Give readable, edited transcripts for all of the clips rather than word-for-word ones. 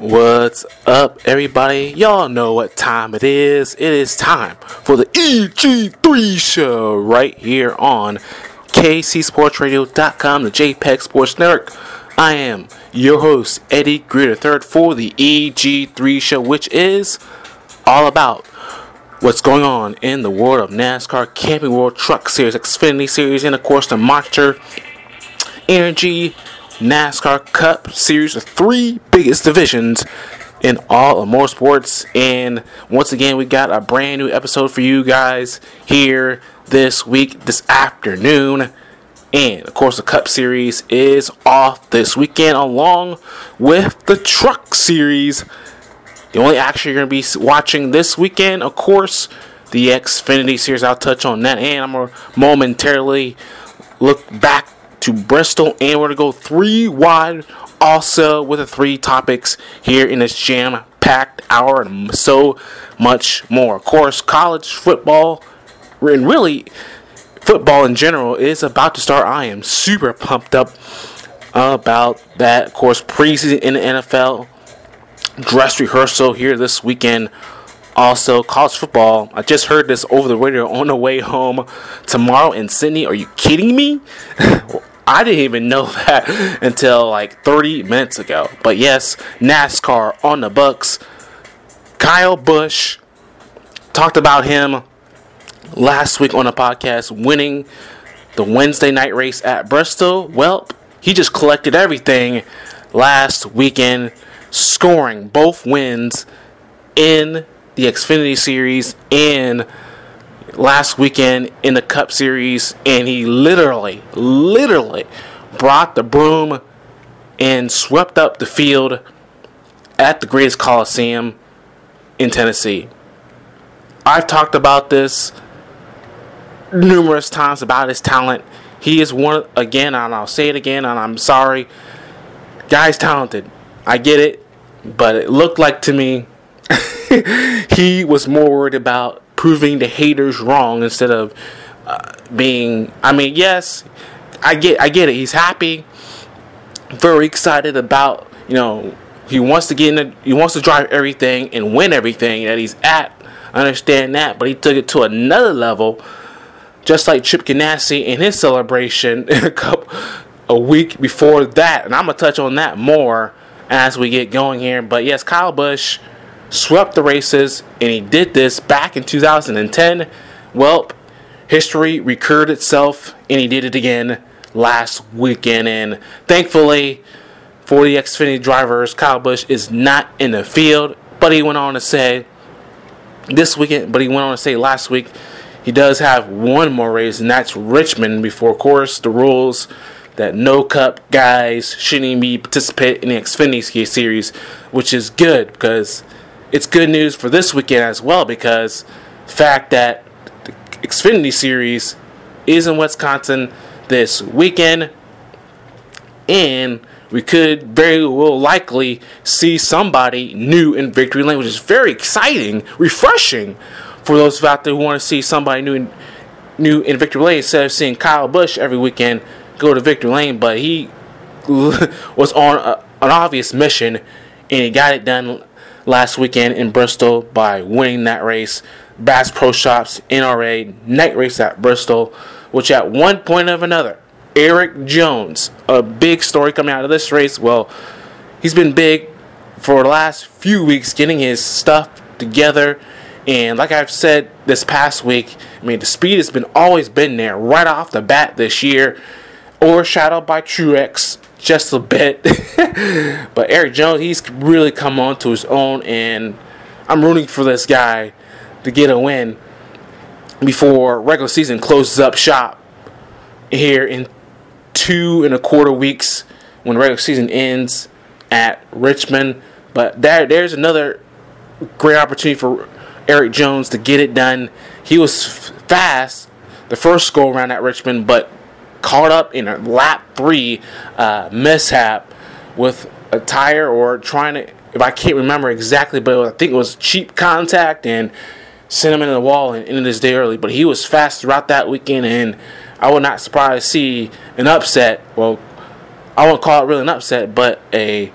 What's up, everybody? Y'all know what time it is. It is time for the EG3 show right here on KCSportsRadio.com, the JPEG Sports Network. I am your host, Eddie Greer III, for the EG3 show, which is all about what's going on in the world of NASCAR, Camping World Truck Series, Xfinity Series, and of course the Monster Energy NASCAR Cup Series, the three biggest divisions in all of motorsports. And once again, we got a brand new episode for you guys here this week, this afternoon. And of course, the Cup Series is off this weekend, along with the Truck Series. The only action you're going to be watching this weekend, of course, the Xfinity Series. I'll touch on that, and I'm going to momentarily look back to Bristol, and we're going to go three wide also with the three topics here in this jam-packed hour and so much more. Of course, college football, and really football in general, is about to start. I am super pumped up about that. Of course, preseason in the NFL, dress rehearsal here this weekend. Also, college football. I just heard this over the radio on the way home tomorrow in Sydney. Are you kidding me? I didn't even know that until like 30 minutes ago. But yes, NASCAR on the books. Kyle Busch, talked about him last week on the podcast, winning the Wednesday night race at Bristol. Well, he just collected everything last weekend, scoring both wins in the Xfinity Series and last weekend in the Cup Series, and he literally brought the broom and swept up the field at the greatest Coliseum in Tennessee. I've talked about this numerous times about his talent. He is one, again, and I'll say it again, and I'm sorry. Guy's talented. I get it, but it looked like to me he was more worried about proving the haters wrong instead of being. I mean, yes, I get it. He's happy, very excited about. He wants to get in. He wants to drive everything and win everything that he's at. I understand that, but he took it to another level, just like Chip Ganassi in his celebration a week before that, and I'm gonna touch on that more as we get going here. But yes, Kyle Busch swept the races, and he did this back in 2010. Well, history recurred itself, and he did it again last weekend. And thankfully for the Xfinity drivers, Kyle Busch is not in the field. But he went on to say last week, he does have one more race, and that's Richmond before, of course, the rules that no Cup guys shouldn't even be participate in the Xfinity Series, which is good because it's good news for this weekend as well, because the fact that the Xfinity Series is in Wisconsin this weekend, and we could very well likely see somebody new in Victory Lane, which is very exciting, refreshing for those out there who want to see somebody new in Victory Lane instead of seeing Kyle Busch every weekend go to Victory Lane. But he was on an obvious mission, and he got it done last weekend in Bristol by winning that race. Bass Pro Shops NRA night race at Bristol, which at one point or another, Erik Jones, a big story coming out of this race. Well, he's been big for the last few weeks getting his stuff together, and like I've said this past week, I mean, the speed has always been there right off the bat this year, overshadowed by Truex just a bit. But Erik Jones, he's really come on to his own, and I'm rooting for this guy to get a win before regular season closes up shop here in 2.25 weeks when regular season ends at Richmond. But there's another great opportunity for Erik Jones to get it done. He was fast the first go around at Richmond, but caught up in a lap 3 mishap with a tire, or trying to, if I can't remember exactly, but I think it was cheap contact and sent him into the wall and ended his day early. But he was fast throughout that weekend, and I would not surprised to see an upset. Well, I won't call it really an upset, but a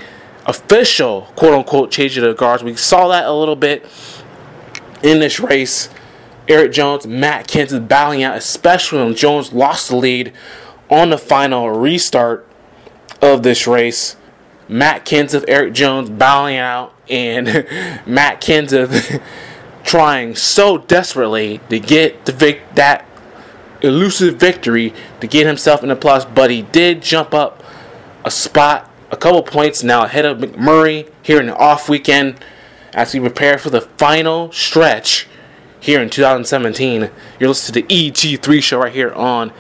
official quote-unquote change of the guards. We saw that a little bit in this race. Erik Jones, Matt Kenseth battling out, especially when Jones lost the lead on the final restart of this race. Matt Kenseth, Erik Jones battling out, and Matt Kenseth trying so desperately to get that elusive victory to get himself in the plus, but he did jump up a spot, a couple points now ahead of McMurray here in the off weekend as we prepare for the final stretch here in 2017. You're listening to the EG3 show right here on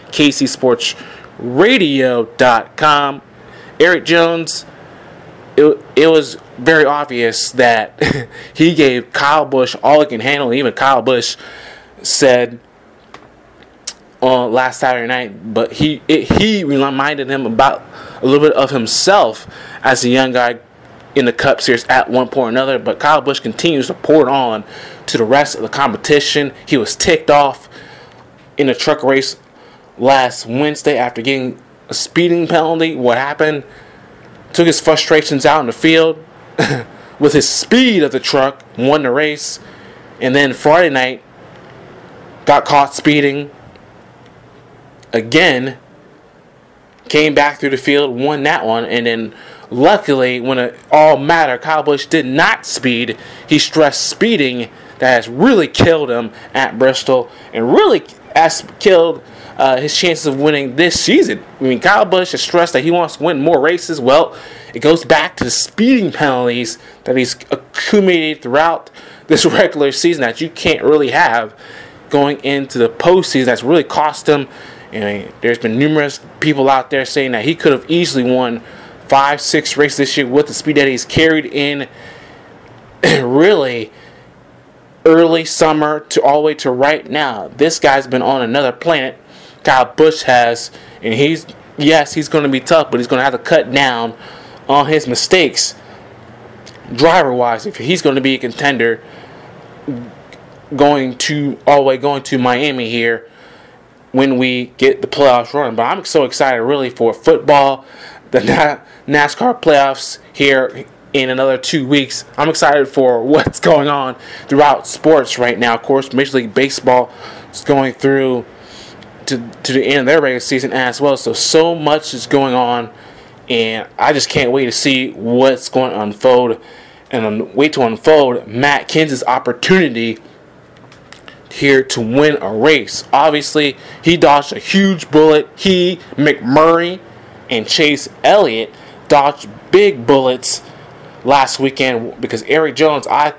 KCSportsRadio.com. Erik Jones, it was very obvious that he gave Kyle Busch all he can handle. Even Kyle Busch said on last Saturday night, but he reminded him about a little bit of himself as a young guy in the Cup Series at one point or another. But Kyle Busch continues to pour it on to the rest of the competition. He was ticked off in the truck race last Wednesday after getting a speeding penalty. What happened? Took his frustrations out in the field with his speed of the truck, won the race, and then Friday night got caught speeding again, came back through the field, won that one, and then luckily, when it all mattered, Kyle Busch did not speed. He stressed speeding that has really killed him at Bristol and really has killed his chances of winning this season. I mean, Kyle Busch has stressed that he wants to win more races. Well, it goes back to the speeding penalties that he's accumulated throughout this regular season that you can't really have going into the postseason. That's really cost him. And there's been numerous people out there saying that he could have easily won 5-6 races this year with the speed that he's carried in really early summer to all the way to right now. This guy's been on another planet. Kyle Busch has, and he's going to be tough, but he's going to have to cut down on his mistakes driver-wise if he's going to be a contender going to Miami here when we get the playoffs running. But I'm so excited really for football, the NASCAR playoffs here in another 2 weeks. I'm excited for what's going on throughout sports right now. Of course, Major League Baseball is going through to the end of their regular season as well. So much is going on, and I just can't wait to see what's going to unfold. And wait to unfold Matt Kenseth's opportunity here to win a race. Obviously, he dodged a huge bullet. He, McMurray, and Chase Elliott dodged big bullets last weekend because Erik Jones, I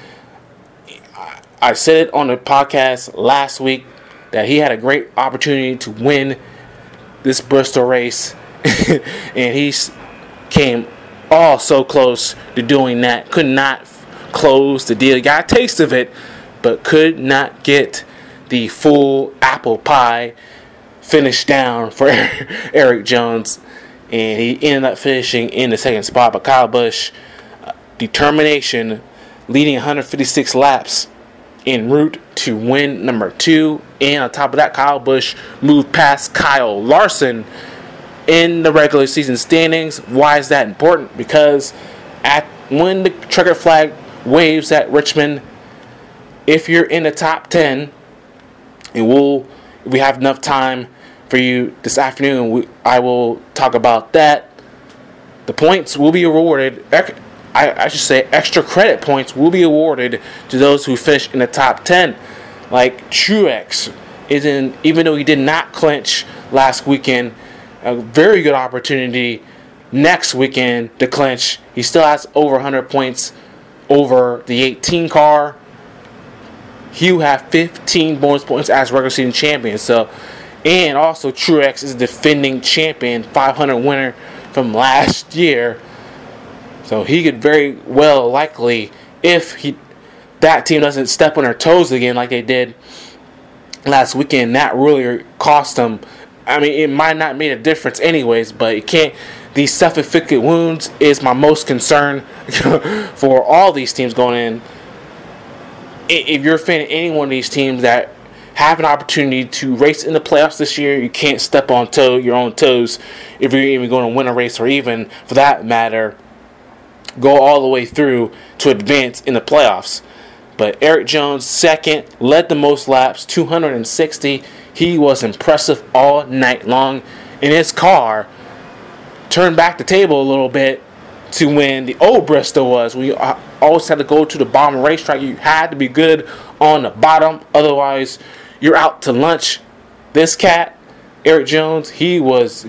said it on the podcast last week that he had a great opportunity to win this Bristol race and he came so close to doing that. Could not close the deal. He got a taste of it, but could not get the full apple pie finish down for Erik Jones, and he ended up finishing in the second spot. But Kyle Busch, determination, leading 156 laps en route to win number 2, and on top of that, Kyle Busch moved past Kyle Larson in the regular season standings. Why is that important? Because when the checkered flag waves at Richmond, if you're in the top 10, and we have enough time for you this afternoon, I will talk about that. The points will be awarded, I should say extra credit points will be awarded to those who finish in the top 10. Like Truex, even though he did not clinch last weekend, a very good opportunity next weekend to clinch. He still has over 100 points over the 18 car. He will have 15 bonus points as regular season champion. And also Truex is defending champion, 500 winner from last year. So he could very well likely, if that team doesn't step on their toes again like they did last weekend, that really cost them. I mean, it might not make a difference anyways, but it can't. These self-inflicted wounds is my most concern for all these teams going in. If you're a fan of any one of these teams that have an opportunity to race in the playoffs this year, you can't step on your own toes if you're even going to win a race, or even, for that matter, go all the way through to advance in the playoffs. But Erik Jones, second, led the most laps, 260. He was impressive all night long. In his car, turned back the table a little bit to when the old Bristol was. We always had to go to the bottom racetrack. You had to be good on the bottom. Otherwise, you're out to lunch. This cat, Erik Jones, he was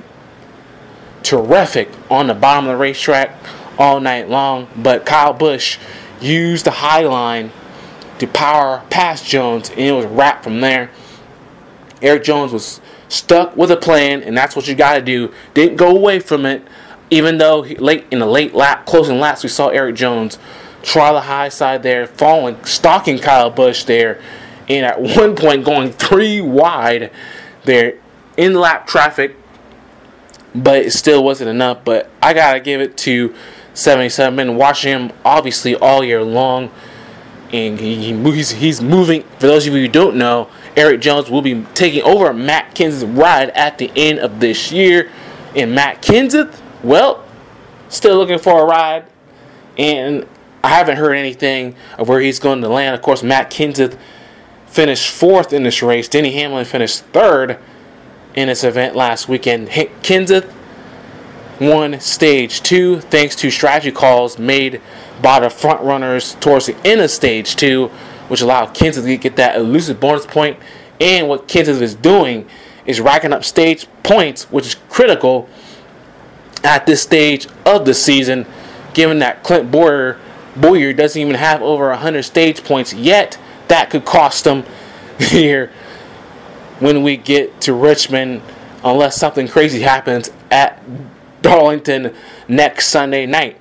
terrific on the bottom of the racetrack all night long. But Kyle Busch used the high line to power past Jones, and it was a wrap from there. Erik Jones was stuck with a plan, and that's what you got to do. Didn't go away from it, even though in the late lap, closing laps, we saw Erik Jones try the high side there, stalking Kyle Busch there, and at one point going 3 wide there in lap traffic, but it still wasn't enough. But I got to give it to 77. Been watching him obviously all year long, and he's moving. For those of you who don't know, Erik Jones will be taking over Matt Kenseth's ride at the end of this year. And Matt Kenseth, well, still looking for a ride, and I haven't heard anything of where he's going to land. Of course, Matt Kenseth finished 4th in this race. Denny Hamlin finished 3rd in this event last weekend. Kenseth won Stage 2 thanks to strategy calls made by the front runners towards the end of Stage 2, which allowed Kenseth to get that elusive bonus point. And what Kenseth is doing is racking up stage points, which is critical at this stage of the season, given that Clint Bowyer doesn't even have over 100 stage points yet. That could cost him here when we get to Richmond, unless something crazy happens at Darlington next Sunday night.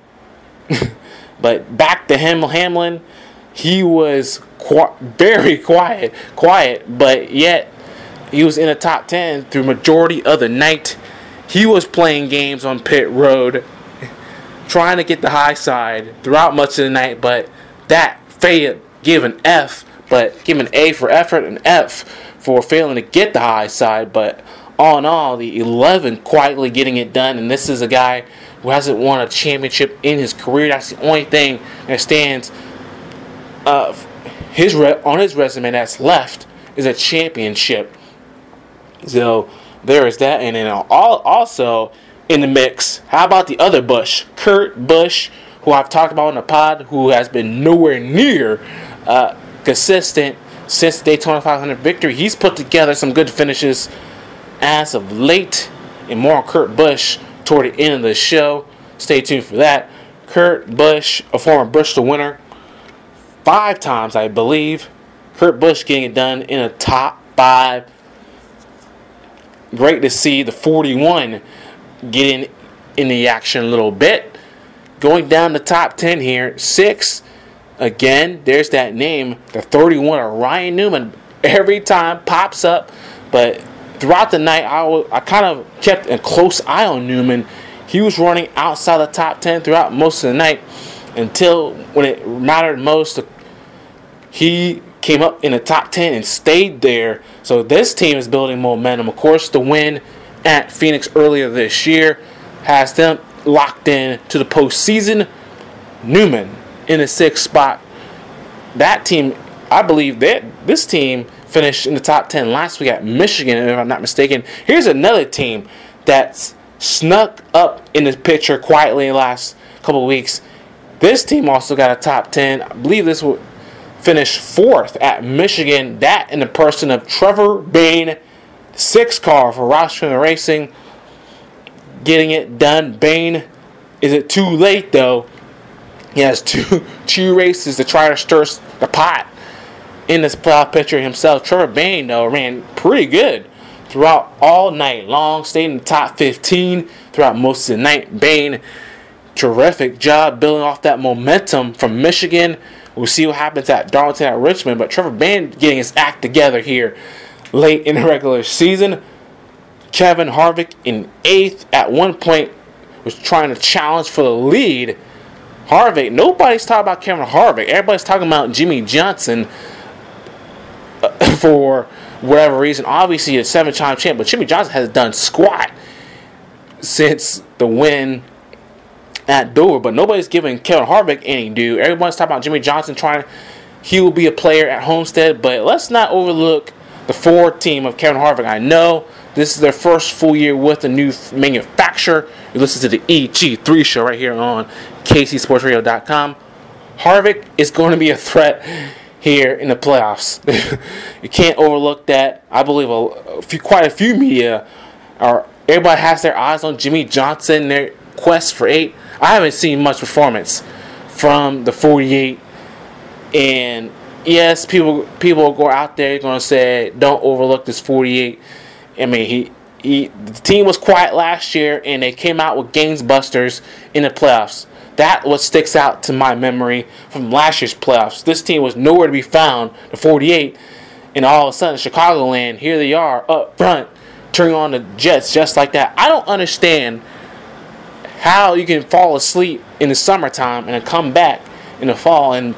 But back to Hamlin, he was very quiet, but yet he was in the top 10 through majority of the night. He was playing games on pit road, trying to get the high side throughout much of the night, but that failed. Give an F, but give an A for effort and F for failing to get the high side. But all in all, the 11 quietly getting it done, and this is a guy who hasn't won a championship in his career. That's the only thing that stands on his resume that's left is a championship. So there is that. And then also in the mix, how about the other Busch? Kurt Busch, who I've talked about on the pod, who has been nowhere near consistent since the Daytona 500 victory. He's put together some good finishes as of late, and more on Kurt Busch toward the end of the show. Stay tuned for that. Kurt Busch, a former Bristol winner, 5 times, I believe. Kurt Busch getting it done in a top 5. Great to see the 41 getting in the action a little bit. Going down the top 10 here, 6. Again, there's that name, the 31 of Ryan Newman. Every time pops up, but throughout the night, I kind of kept a close eye on Newman. He was running outside the top 10 throughout most of the night until when it mattered most, he came up in the top 10 and stayed there. So this team is building momentum. Of course, the win at Phoenix earlier this year has them locked in to the postseason. Newman in the 6th spot. That team, I believe that this team finished in the top 10 last week at Michigan, if I'm not mistaken. Here's another team that's snuck up in the picture quietly in the last couple of weeks. This team also got a top 10. I believe this will finish 4th at Michigan. That in the person of Trevor Bayne, 6th car for Roush Fenway Racing, getting it done. Bayne, is it too late though? He has two races to try to stir the pot in this playoff picture himself. Trevor Bayne, though, ran pretty good throughout all night long. Stayed in the top 15 throughout most of the night. Bayne, terrific job building off that momentum from Michigan. We'll see what happens at Darlington at Richmond. But Trevor Bayne getting his act together here late in the regular season. Kevin Harvick in 8th. At one point was trying to challenge for the lead. Harvick, nobody's talking about Kevin Harvick. Everybody's talking about Jimmy Johnson for whatever reason. Obviously, a 7-time champ, but Jimmy Johnson has done squat since the win at Dover, but nobody's giving Kevin Harvick any due. Everyone's talking about Jimmie Johnson he will be a player at Homestead, but let's not overlook the Ford team of Kevin Harvick. I know this is their first full year with a new manufacturer. You listen to the EG3 show right here on KCSportsRadio.com. Harvick is going to be a threat here in the playoffs. You can't overlook that. I believe quite a few media everybody has their eyes on Jimmie Johnson, their quest for 8. I haven't seen much performance from the 48. And yes, people go out there going to say, don't overlook this 48. I mean, the team was quiet last year, and they came out with games busters in the playoffs. That what sticks out to my memory from last year's playoffs. This team was nowhere to be found, the 48, and all of a sudden, Chicagoland, here they are up front, turning on the Jets just like that. I don't understand how you can fall asleep in the summertime and then come back in the fall and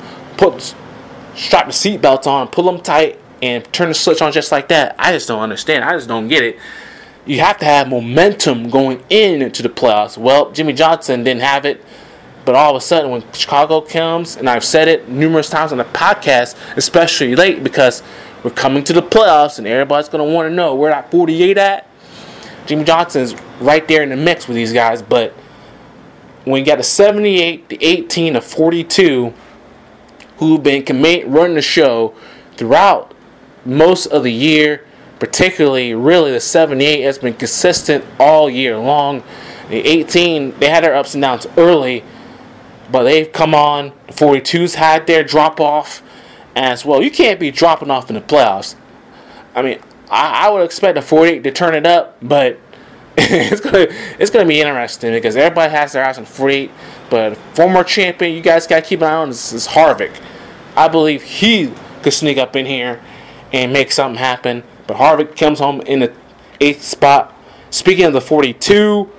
strap the seatbelts on, pull them tight, and turn the switch on just like that. I just don't understand. I just don't get it. You have to have momentum going into the playoffs. Well, Jimmie Johnson didn't have it, but all of a sudden when Chicago comes, and I've said it numerous times on the podcast, especially late, because we're coming to the playoffs and everybody's going to want to know where that 48 at. Jimmie Johnson's right there in the mix with these guys, but when you got the 78, the 18, the 42, who've been running the show throughout most of the year, particularly really the 78 has been consistent all year long. The 18, they had their ups and downs early, but they've come on. The 42's had their drop off as well. You can't be dropping off in the playoffs. I mean, I would expect the 48 to turn it up, but it's gonna be interesting because everybody has their eyes on 48. But former champion, you guys gotta keep an eye on is Harvick. I believe he could sneak up in here and make something happen. But Harvick comes home in the 8th spot. Speaking of the 42,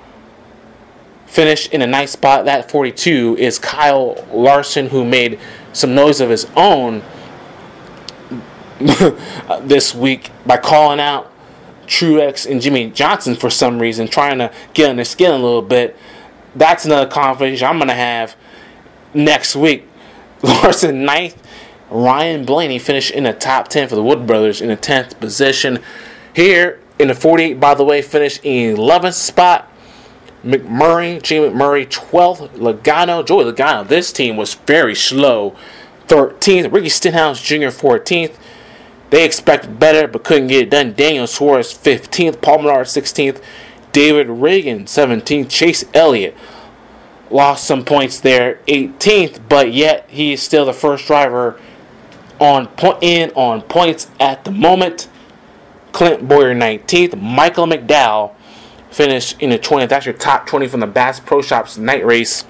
finished in a nice spot. That 42 is Kyle Larson, who made some noise of his own this week by calling out Truex and Jimmie Johnson for some reason, trying to get on their skin a little bit. That's another conversation I'm going to have next week. Larson 9th. Ryan Blaney finished in the top 10 for the Wood Brothers in the 10th position. Here in the 48, by the way, finished in 11th spot. Jay McMurray 12th. Joey Logano. This team was very slow. 13th. Ricky Stenhouse Jr. 14th. They expected better but couldn't get it done. Daniel Suarez 15th. Paul Menard 16th. David Reagan 17th. Chase Elliott lost some points there, 18th, but yet he is still the first driver on points at the moment. Clint Bowyer 19th. Michael McDowell finished in the 20th. That's your top 20 from the Bass Pro Shops night race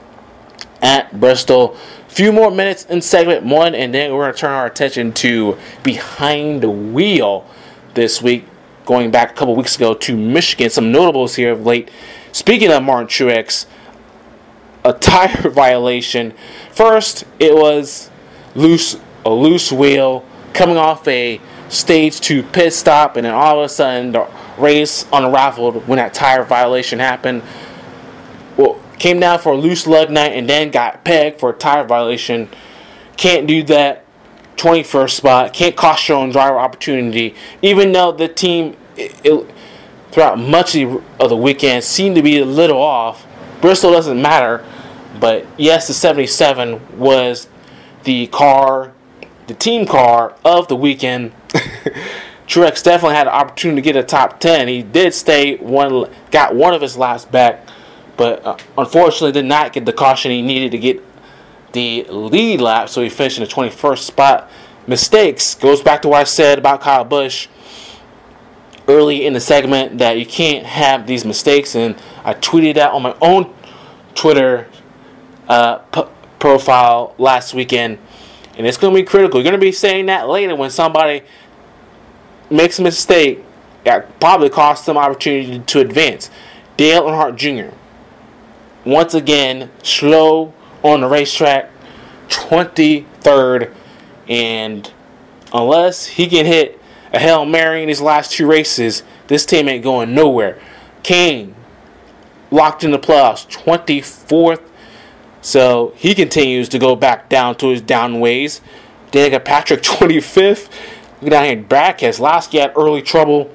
at Bristol. Few more minutes in segment 1, and then we're going to turn our attention to behind the wheel this week. Going back a couple weeks ago to Michigan. Some notables here of late. Speaking of Martin Truex, a tire violation. First, it was a loose wheel coming off a stage 2 pit stop, and then all of a sudden the race unraveled when that tire violation happened. Well, came down for a loose lug nut and then got pegged for a tire violation. Can't do that. 21st spot. Can't cost your own driver opportunity. Even though the team throughout much of the weekend seemed to be a little off. Bristol doesn't matter. But yes, the 77 was the team car of the weekend. Truex definitely had an opportunity to get a top 10. He did got one of his laps back, but unfortunately did not get the caution he needed to get the lead lap, so he finished in the 21st spot. Mistakes goes back to what I said about Kyle Busch early in the segment, that you can't have these mistakes, and I tweeted that on my own Twitter profile last weekend, and it's going to be critical. You're going to be saying that later when somebody makes a mistake that probably costs them opportunity to advance. Dale Earnhardt Jr. once again slow on the racetrack, 23rd, and unless he can hit a Hail Mary in his last 2 races, this team ain't going nowhere. Kane locked in the playoffs, 24th. So he continues to go back down to his down ways. Danica Patrick, 25th. Look down here, Brad Keselowski had early trouble,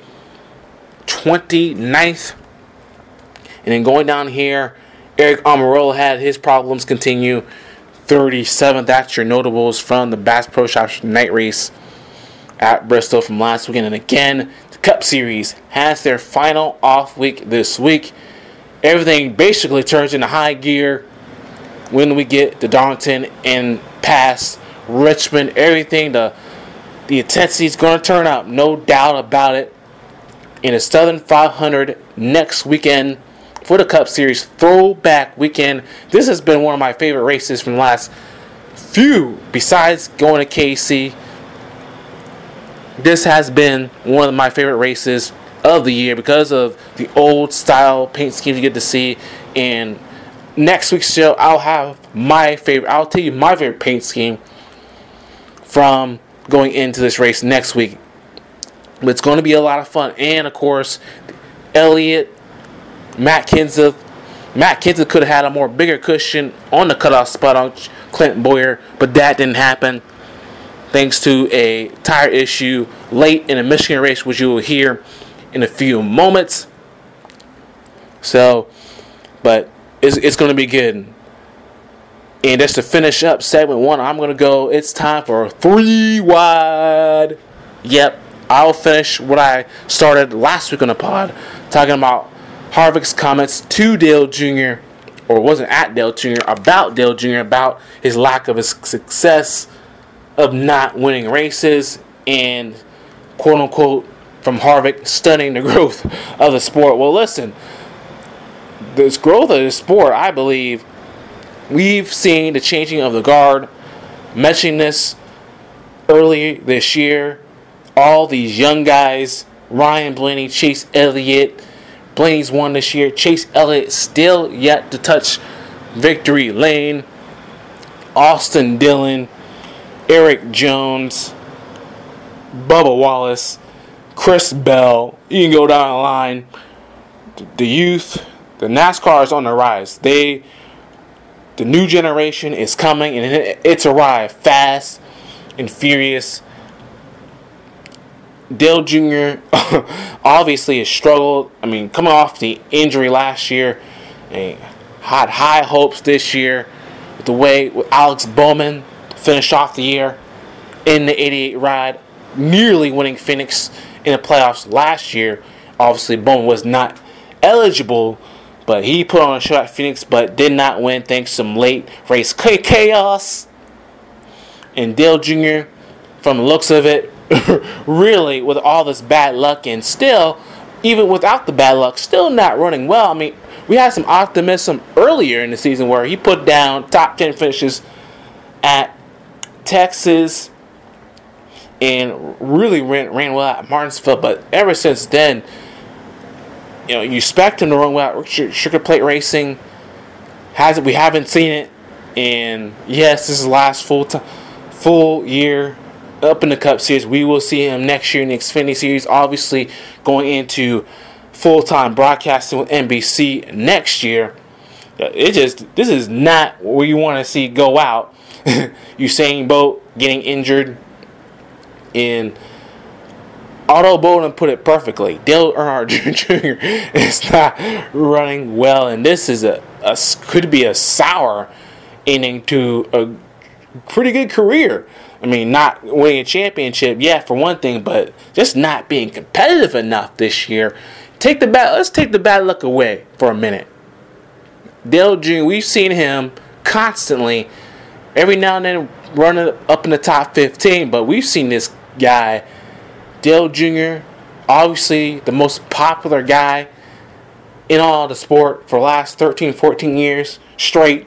29th. And then going down here, Eric Almirola had his problems continue, 37th. That's your notables from the Bass Pro Shops night race at Bristol from last weekend. And again, the Cup Series has their final off week this week. Everything basically turns into high gear when we get to Darlington and past Richmond. Everything, the intensity is going to turn up, no doubt about it. In the Southern 500 next weekend for the Cup Series throwback weekend. This has been one of my favorite races from the last few. Besides going to KC, this has been one of my favorite races of the year because of the old style paint schemes you get to see. And next week's show, I'll tell you my favorite paint scheme from going into this race next week. But it's going to be a lot of fun. And of course, Elliott, Matt Kenseth. Matt Kenseth could have had a more bigger cushion on the cutoff spot on Clint Bowyer, but that didn't happen thanks to a tire issue late in the Michigan race, which you will hear in a few moments. So, but it's going to be good. And just to finish up segment 1, I'm going to go, it's time for 3 wide. Yep, I'll finish what I started last week on the pod, talking about Harvick's comments to Dale Jr., or wasn't at Dale Jr., about Dale Jr., about his lack of his success of not winning races, and quote-unquote, from Harvick, studying the growth of the sport. Well, listen, this growth of the sport, I believe, we've seen the changing of the guard. Mentioning this early this year, all these young guys, Ryan Blaney, Chase Elliott. Blaney's won this year. Chase Elliott still yet to touch victory lane. Austin Dillon, Eric Jones, Bubba Wallace, Chris Bell. You can go down the line. The youth, the NASCAR is on the rise. The new generation is coming, and it's arrived fast and furious. Dale Jr. obviously has struggled. I mean, coming off the injury last year, and had high hopes this year with the way Alex Bowman finished off the year in the 88 ride, nearly winning Phoenix in the playoffs last year. Obviously, Bowman was not eligible, but he put on a show at Phoenix, but did not win thanks to some late race chaos. And Dale Jr., from the looks of it, really, with all this bad luck, and still, even without the bad luck, still not running well. I mean, we had some optimism earlier in the season where he put down top 10 finishes at Texas and really ran well at Martinsville. But ever since then, you know, you expect him to run well at Sugar Plate Racing. We haven't seen it. And yes, this is the last full year up in the Cup Series. We will see him next year in the Xfinity Series. Obviously, going into full-time broadcasting with NBC next year. This is not where you want to see go out. Usain Bolt getting injured. And Otto Bowden put it perfectly. Dale Earnhardt Jr. is not running well, and this is could be a sour ending to a pretty good career. I mean, not winning a championship, yeah, for one thing, but just not being competitive enough this year. Let's take the bad luck away for a minute. Dale Jr., we've seen him constantly, every now and then running up in the top 15, but we've seen this guy, Dale Jr., obviously the most popular guy in all the sport for the last 13, 14 years straight.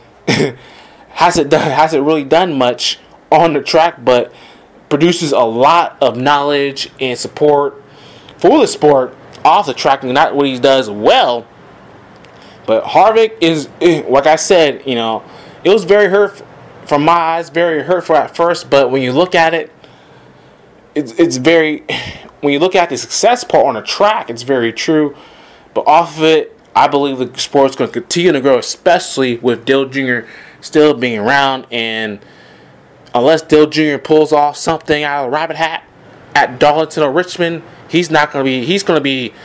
hasn't really done much on the track, but produces a lot of knowledge and support for the sport off the track, and not what he does well. But Harvick is, like I said, you know, it was very hurtful from my eyes, very hurtful at first, but when you look at it, it's very, when you look at the success part on the track, it's very true. But off of it, I believe the sport's going to continue to grow, especially with Dale Jr. still being around. And unless Dale Jr. pulls off something out of a rabbit hat at Darlington or Richmond, he's not going to be. He's going to be.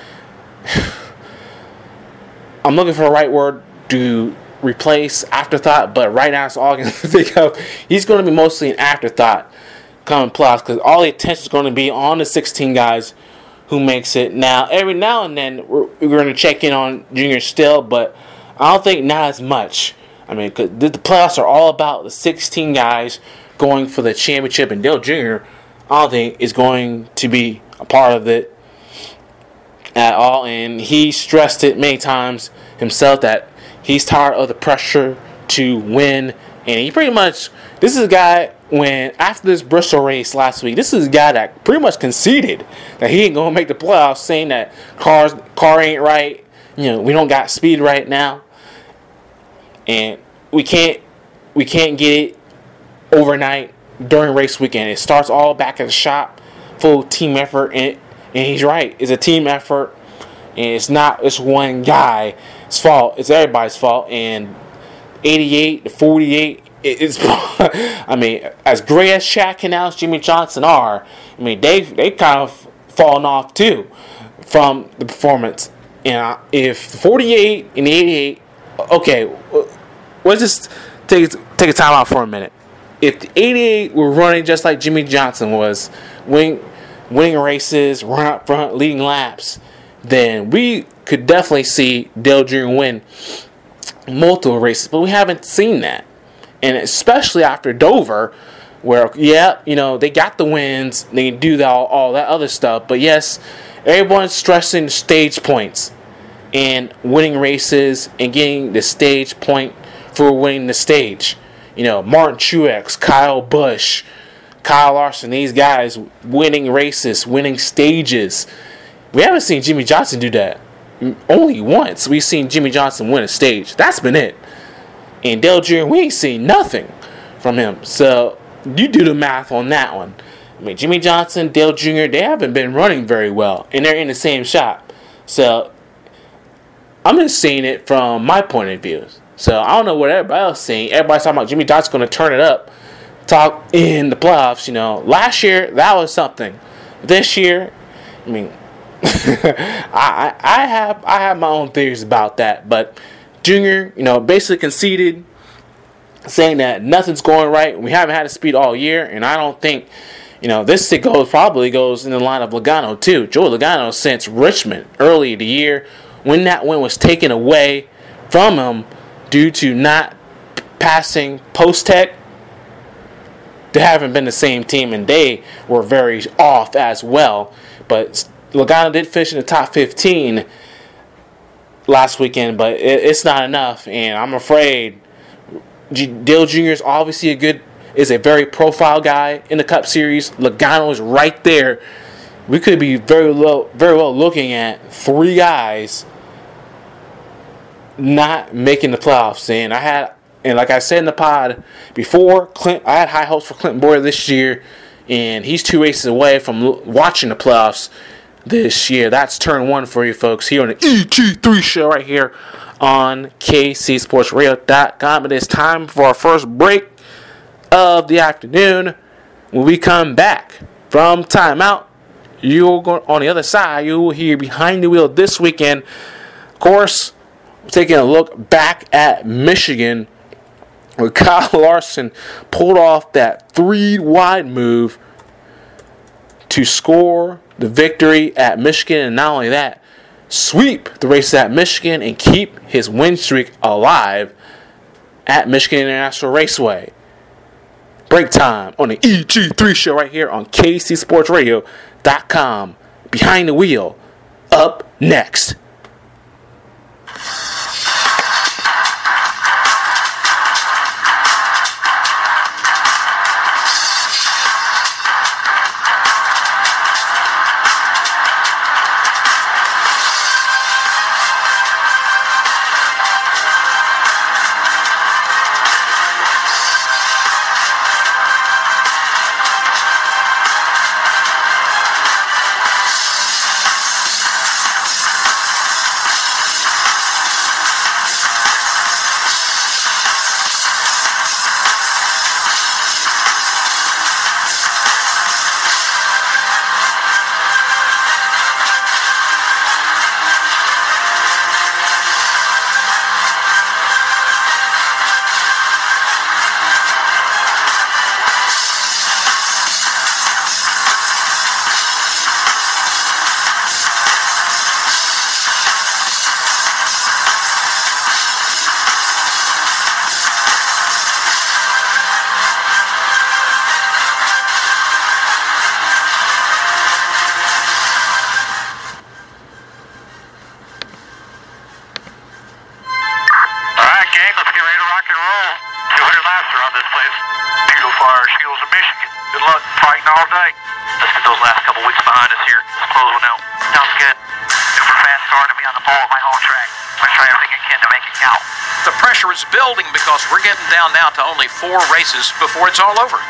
I'm looking for the right word to replace afterthought, but right now it's all I can think of. He's going to be mostly an afterthought coming playoffs because all the attention is going to be on the 16 guys who makes it. Now, every now and then we're going to check in on Junior still, but I don't think not as much. I mean, cause the playoffs are all about the 16 guys going for the championship, and Dale Jr. I don't think is going to be a part of it at all. And he stressed it many times himself that he's tired of the pressure to win. And he pretty much, this is a guy, when after this Bristol race last week, this is a guy that pretty much conceded that he ain't going to make the playoffs, saying that car ain't right. We don't got speed right now. And we can't get it overnight during race weekend. It starts all back at the shop, full team effort, and he's right. It's a team effort, and it's not just one guy's fault. It's everybody's fault. And 88 to 48, it's I mean, as great as Shaq and now Jimmy Johnson are, I mean they kind of fallen off too from the performance. And if the 48 and the 88, okay, let's just take a time out for a minute. If the 88 were running just like Jimmy Johnson was, winning races, run up front, leading laps, then we could definitely see Dale Jr. win multiple races. But we haven't seen that. And especially after Dover, where, they got the wins, they can do all that other stuff. But yes, everyone's stressing stage points and winning races and getting the stage point for winning the stage. Martin Truex, Kyle Busch, Kyle Larson, these guys winning races, winning stages. We haven't seen Jimmy Johnson do that. Only once we've seen Jimmy Johnson win a stage. That's been it. And Dale Jr., we ain't seen nothing from him. So you do the math on that one. I mean, Jimmy Johnson, Dale Jr., they haven't been running very well. And they're in the same shop. So I'm just seeing it from my point of view. So I don't know what everybody else is saying. Everybody's talking about Jimmy Johnson's going to turn it up. Talk in the playoffs. Last year, that was something. This year, I mean, I have my own theories about that. But Junior, basically conceded, saying that nothing's going right. We haven't had a speed all year, and I don't think, this probably goes in the line of Logano too. Joey Logano since Richmond early in the year, when that win was taken away from him due to not passing post-tech, they haven't been the same team, and they were very off as well. But Logano did finish in the top 15 last weekend, but it's not enough, and I'm afraid Dale Jr. is obviously is a very profile guy in the Cup Series. Logano is right there. We could be very well looking at three guys not making the playoffs. And like I said in the pod before, I had high hopes for Clinton Boyer this year, and he's 2 races away from watching the playoffs this year. That's turn one for you folks here on the EG3 show right here on KCSportsRadio.com. It is time for our first break of the afternoon. When we come back from timeout, you'll go on the other side. You will hear Behind the Wheel this weekend. Of course, we're taking a look back at Michigan, where Kyle Larson pulled off that 3-wide move to score the victory at Michigan, and not only that, sweep the race at Michigan and keep his win streak alive at Michigan International Raceway. Break time on the EG3 show right here on KCSportsRadio.com. Behind the Wheel, up next. rock and roll. 200 laps around this place. Needle Fire Shields of Michigan. Good luck fighting all day. Let's get those last couple weeks behind us here. Let's close one out. Sounds good. Super fast car to be on the pole of my home track. I'm going to try everything I can to make it count. The pressure is building because we're getting down now to only 4 races before it's all over.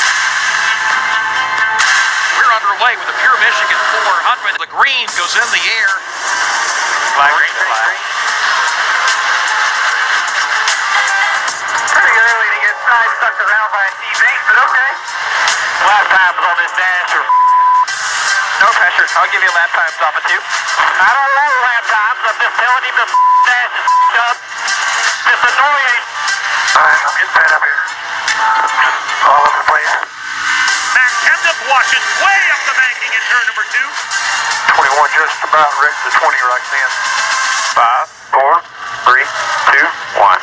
We're underway with the Pure Michigan 400. The green goes in the air. Flag, green flag. Pretty early to get side sucked around by a teammate, but okay. Lap times on this dash are no pressure. I'll give you lap times off of 2. I don't know lap times. I'm just telling him the dash is up. It's annoying. Alright, I'm getting set up here. Just all over the place. Max Kemdup watches way up the banking in turn number 2. 21 just about wrecked the 20 right then. 5, 4, 3, 2, 1.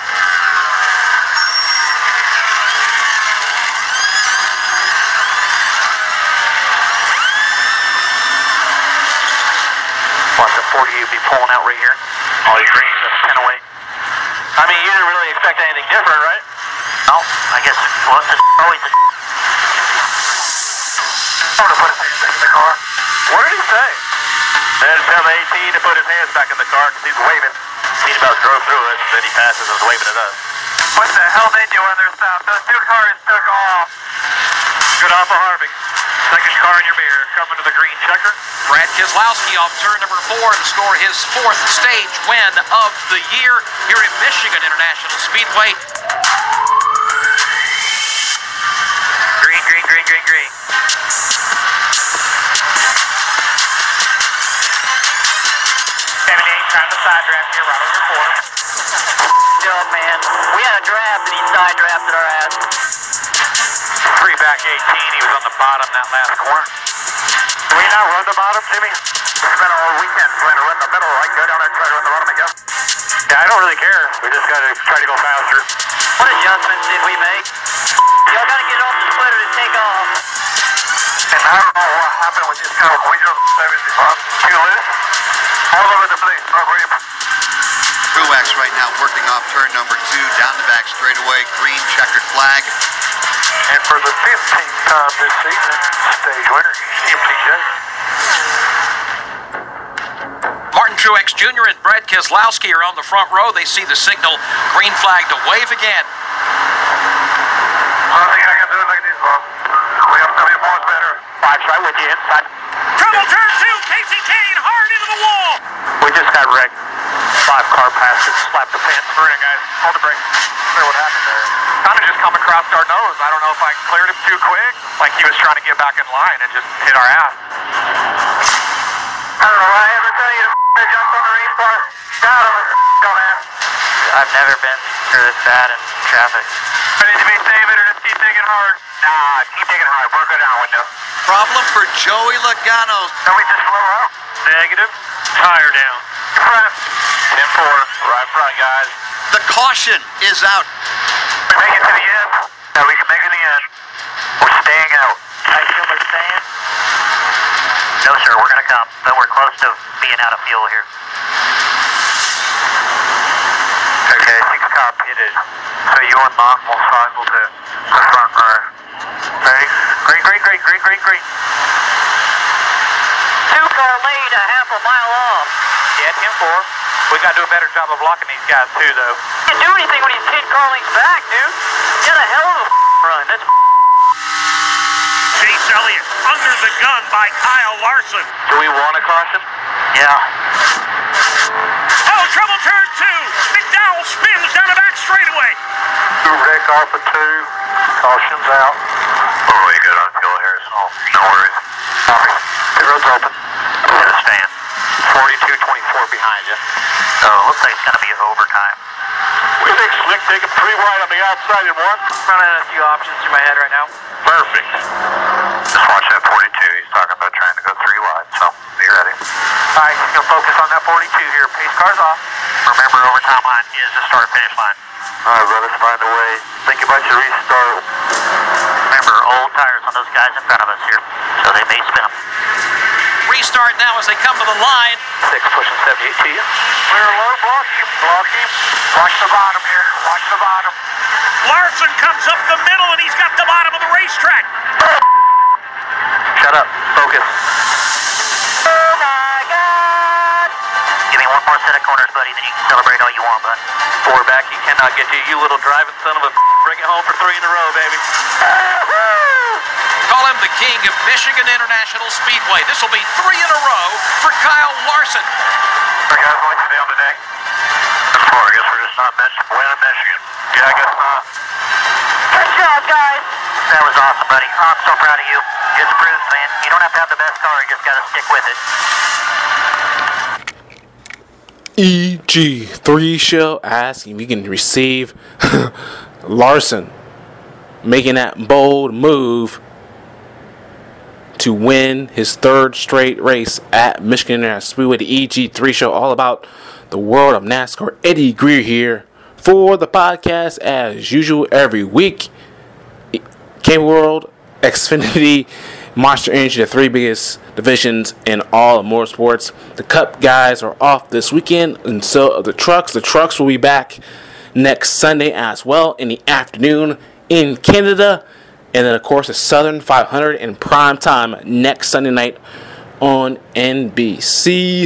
Watch the 40 you be pulling out right here. All your greens, that's 10 away. I mean, you didn't really expect anything different, right? No, I guess what's always the I'm gonna put his hands back in the car. What did he say? Then tell the 18 to put his hands back in the car because he's waving. He about drove through it, then he passes and was waving at us. What the hell they doing their stuff? Those 2 cars took off. Good off of Harvick. Second car in your mirror, coming to the green checker. Brad Keselowski off turn number 4 to score his 4th stage win of the year here at Michigan International Speedway. green, green, green, green, green. 78, trying to side draft here, right on your corner. Still, man, we had a draft and he side drafted our ass. 3 back 18, he was on the bottom that last corner. Do we not run the bottom, Jimmy? Spent all weekend trying to run the middle. I can go down there and try to run the bottom again. Yeah, I don't really care. We just got to try to go faster. What adjustments did we make? Y'all got to get off the splitter to take off. And I don't know what happened with this car. We just 75. Too loose. All over the place. No grip. Truex right now working off turn number 2, down the back straightaway, green checkered flag. And for the 15th time this season, stage winner, MTJ. Martin Truex Jr. and Brad Keselowski are on the front row. They see the signal, green flag to wave again. I think I can do it like this, Bob. We have to be more better. 5's right with you inside. Trouble turn 2, Casey Kane hard into the wall. We just got wrecked. 5 car passes, slapped the fence. Hurry, guys. Hold the brake. Clear what happened there. Kind of just come across our nose. I don't know if I cleared him too quick. Like he was trying to get back in line and just hit our ass. I don't know. I ever tell you to jump on the restart? Got him. Dumbass. I've never been through this bad in traffic. Ready to be saving or just keep digging hard? Nah, keep digging hard. We're good out window. Problem for Joey Logano. Can we just slow up? Negative. Tire down. Front. 10-4. Right front, guys. The caution is out. We make it to the end. Yeah, we can make it to the end. We're staying out. I feel we're staying? No, sir, we're going to come, but we're close to being out of fuel here. Okay, 6 car pitted. So you and Mark will cycle to the front row. Ready? Green, green, green, green, green, green. 2-car lead, a half a mile off. Yeah, 10-4. We got to do a better job of blocking these guys too, though. Can't do anything when he's 10 car lengths back, dude. He had a hell of a run. That's Chase Elliott under the gun by Kyle Larson. Do we want a caution? yeah. Oh, trouble turn 2. McDowell spins down the back straightaway. Wreck off of 2. Caution's out. We're really good on fuel here, so no worries. Sorry. The road's open. Understand. 42-24 behind you. Oh, looks like it's going to be overtime. We think Slick taking 3 wide on the outside in 1. Running a few options through my head right now. Perfect. Just watch that 42. He's talking about trying to go 3 wide, so be ready. All right, he's going to focus on that 42 here. Pace car's off. Remember, overtime line is the start-finish line. All right, brothers, find a way. Think about your restart. Remember, old tires on those guys in front of us here, so they may spin them. Restart now as they come to the line. 6 pushing 78 to you. Clear low, block him. Block him. Watch the bottom here. Watch the bottom. Larson comes up the middle, and he's got the bottom of the racetrack. Shut up. Focus. Oh my God! Give me one more set of corners, buddy, then you can celebrate all you want, bud. Forward back, he cannot get to you, little driving son of a. Bring it home for 3 in a row, baby. Call him the king of Michigan International Speedway. This will be 3 in a row for Kyle Larson. Are guys going to down today? I guess we're just not winning Michigan. Yeah, I guess not. Good job, guys. That was awesome, buddy. I'm so proud of you. Just proves, man. You don't have to have the best car, you just got to stick with it. EG3 show asking if you can receive Larson making that bold move to win his 3rd straight race at Michigan International Speedway. The EG3 show, all about the world of NASCAR. Eddie Greer here for the podcast as usual every week. Cable World, Xfinity, Monster Energy, the 3 biggest divisions in all of motorsports. The Cup guys are off this weekend, and so the trucks. The trucks will be back next Sunday as well in the afternoon in Canada. And then, of course, the Southern 500 in prime time next Sunday night on NBC.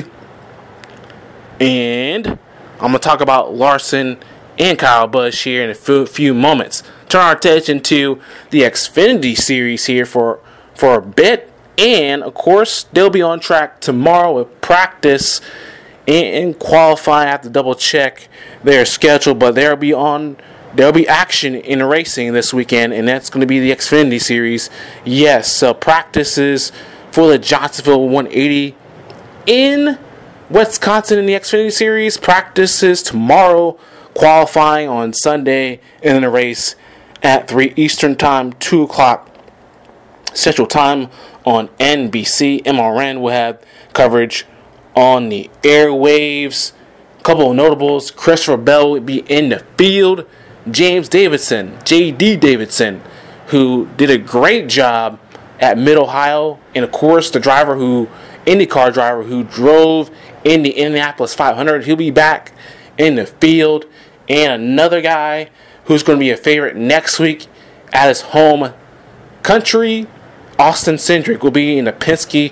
And I'm going to talk about Larson and Kyle Busch here in a few moments. Turn our attention to the Xfinity Series here for a bit. And, of course, they'll be on track tomorrow with practice and qualifying. I have to double check their schedule, but there'll be action in racing this weekend, and that's going to be the Xfinity Series. Yes, so practices for the Johnsonville 180 in Wisconsin in the Xfinity Series. Practices tomorrow, qualifying on Sunday, and then a race at 3 Eastern Time, 2 o'clock Central Time on NBC. MRN will have coverage on the airwaves. A couple of notables: Christopher Bell will be in the field. James Davidson, J.D. Davidson, who did a great job at Mid-Ohio, and of course the IndyCar driver who drove in the Indianapolis 500, he'll be back in the field. And another guy who's going to be a favorite next week at his home country, Austin Cindric, will be in the Penske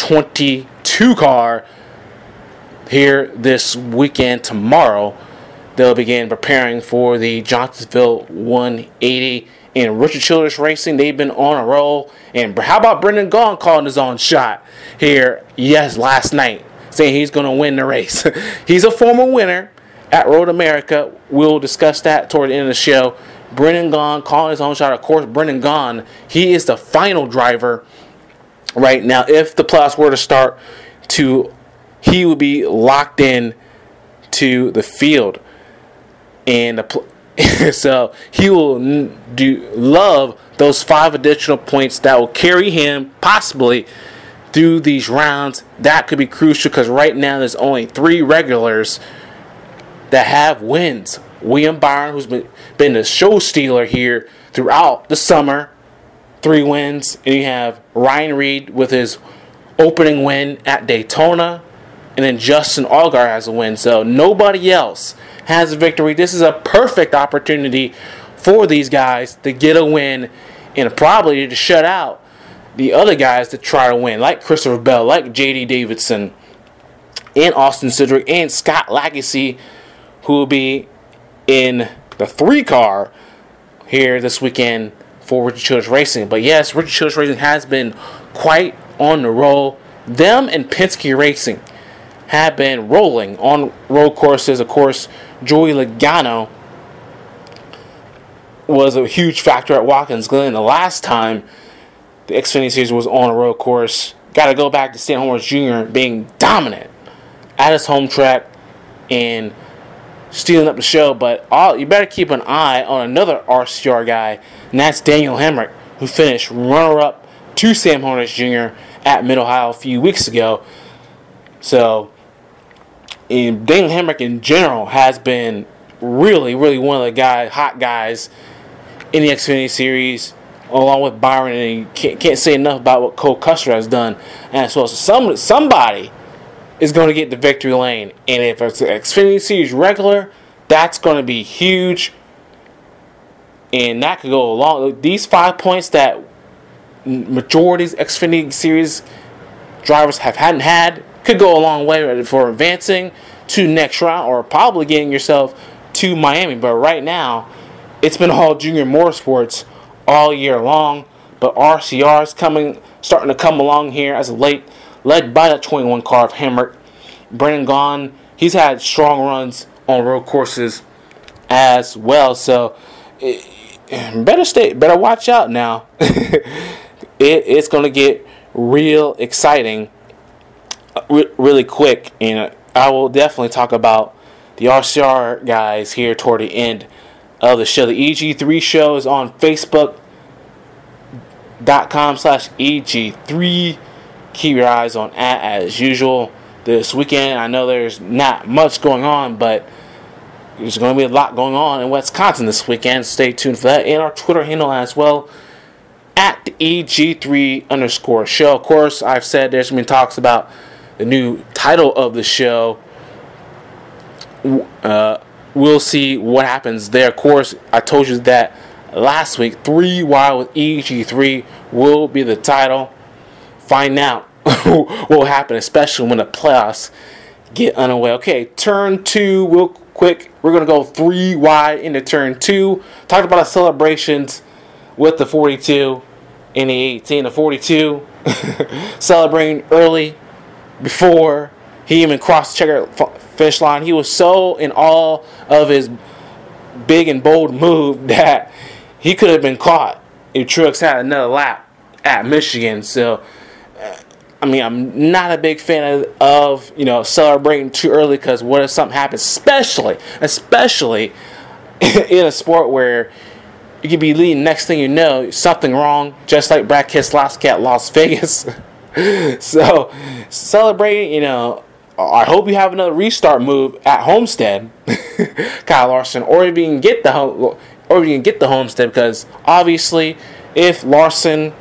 22 car here this weekend. Tomorrow they'll begin preparing for the Johnsonville 180. And Richard Childress Racing, they've been on a roll. And how about Brendan Gaughan calling his own shot here, last night, saying he's going to win the race. He's a former winner at Road America. We'll discuss that toward the end of the show. Brendan Gaughan calling his own shot. Of course, Brendan Gaughan, he is the final driver right now. If the playoffs were to start, he would be locked in to the field. And so he will love those 5 additional points that will carry him possibly through these rounds. That could be crucial because right now there's only 3 regulars that have wins. William Byron, who's been the show stealer here throughout the summer, 3 wins. And you have Ryan Reed with his opening win at Daytona. And then Justin Allgaier has a win. So nobody else has a victory. This is a perfect opportunity for these guys to get a win and probably to shut out the other guys that try to win, like Christopher Bell, like J.D. Davidson, and Austin Cindric, and Scott Lagasse, who will be in the 3 car here this weekend for Richard Childress Racing. But yes, Richard Childress Racing has been quite on the roll. Them and Penske Racing have been rolling on road courses. Of course, Joey Logano was a huge factor at Watkins Glen the last time the Xfinity Series was on a road course. Got to go back to Stan Horwitz Jr. being dominant at his home track and stealing up the show. But you better keep an eye on another RCR guy, and that's Daniel Hemrick, who finished runner-up to Sam Horwitz Jr. at Mid-Ohio a few weeks ago. So, Daniel Hemrick in general has been really, really one of the hot guys in the Xfinity Series, along with Byron, and you can't say enough about what Cole Custer has done as well. So somebody is going to get the victory lane, and if it's an Xfinity Series regular, That's going to be huge. And that could go along. These 5 points that majority of Xfinity Series drivers hadn't had could go a long way for advancing to next round or probably getting yourself to Miami. But right now, it's been all Junior Motorsports all year long. But RCR is starting to come along here as of late, led by that 21 car of Hemrick. Brendan Gaughan, he's had strong runs on road courses as well. So better watch out now. It's going to get real exciting really quick. And I will definitely talk about the RCR guys here toward the end of the show. The EG3 show is on Facebook.com/EG3. Keep your eyes on as usual. This weekend, I know there's not much going on, but there's going to be a lot going on in Wisconsin this weekend. Stay tuned for that. And our Twitter handle as well, at the EG3_show. Of course, I've said there's been talks about the new title of the show. We'll see what happens there. Of course, I told you that last week. 3 Wild with EG3 will be the title. Find out what will happen, especially when the playoffs get underway. Okay, turn 2 real quick. We're going to go 3 wide into turn 2. Talked about the celebrations with the 42 and the 18. The 42 celebrating early before he even crossed the checker finish line. He was so in awe of his big and bold move that he could have been caught if Truex had another lap at Michigan. So, I'm not a big fan of celebrating too early, because what if something happens, especially in a sport where you could be leading, next thing you know, something wrong, just like Brad Keselowski at Las Vegas. So, celebrating, I hope you have another restart move at Homestead, Kyle Larson, or if you can get the Homestead, because obviously, if Larson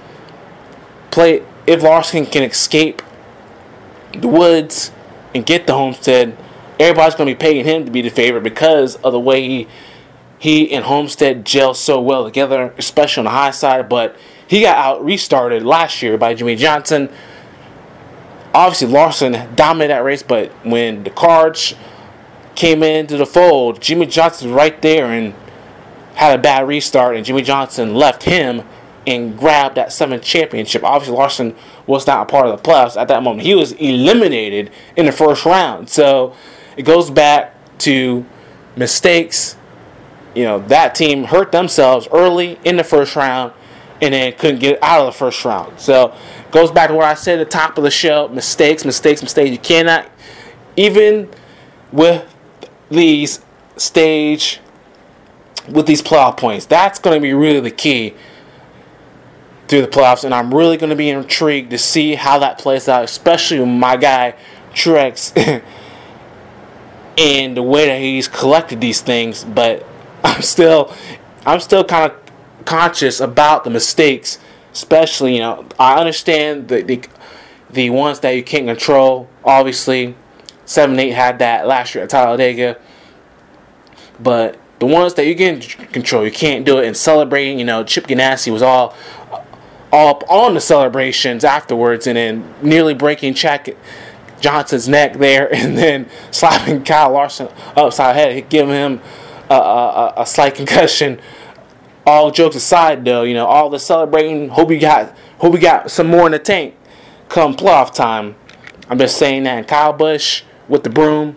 can escape the woods and get the Homestead, everybody's going to be paying him to be the favorite because of the way he and Homestead gel so well together, especially on the high side. But he got restarted last year by Jimmie Johnson. Obviously, Larson dominated that race, but when the Cards came into the fold, Jimmie Johnson was right there and had a bad restart, and Jimmie Johnson left him and grabbed that 7th championship. Obviously, Larson was not a part of the playoffs at that moment. He was eliminated in the first round. So it goes back to mistakes. That team hurt themselves early in the first round and then couldn't get out of the first round. So it goes back to what I said at the top of the show. Mistakes. You cannot, even with these playoff points, that's going to be really the key through the playoffs, and I'm really going to be intrigued to see how that plays out, especially with my guy Truex and the way that he's collected these things. But I'm still kind of conscious about the mistakes, especially I understand the ones that you can't control. Obviously, 7-8 had that last year at Talladega, but the ones that you can control, you can't do it. And celebrating, Chip Ganassi was all up on the celebrations afterwards, and then nearly breaking Chad Johnson's neck there, and then slapping Kyle Larson upside the head, giving him a slight concussion. All jokes aside, though, all the celebrating. Hope we got some more in the tank come playoff time. I'm just saying that. And Kyle Busch with the broom,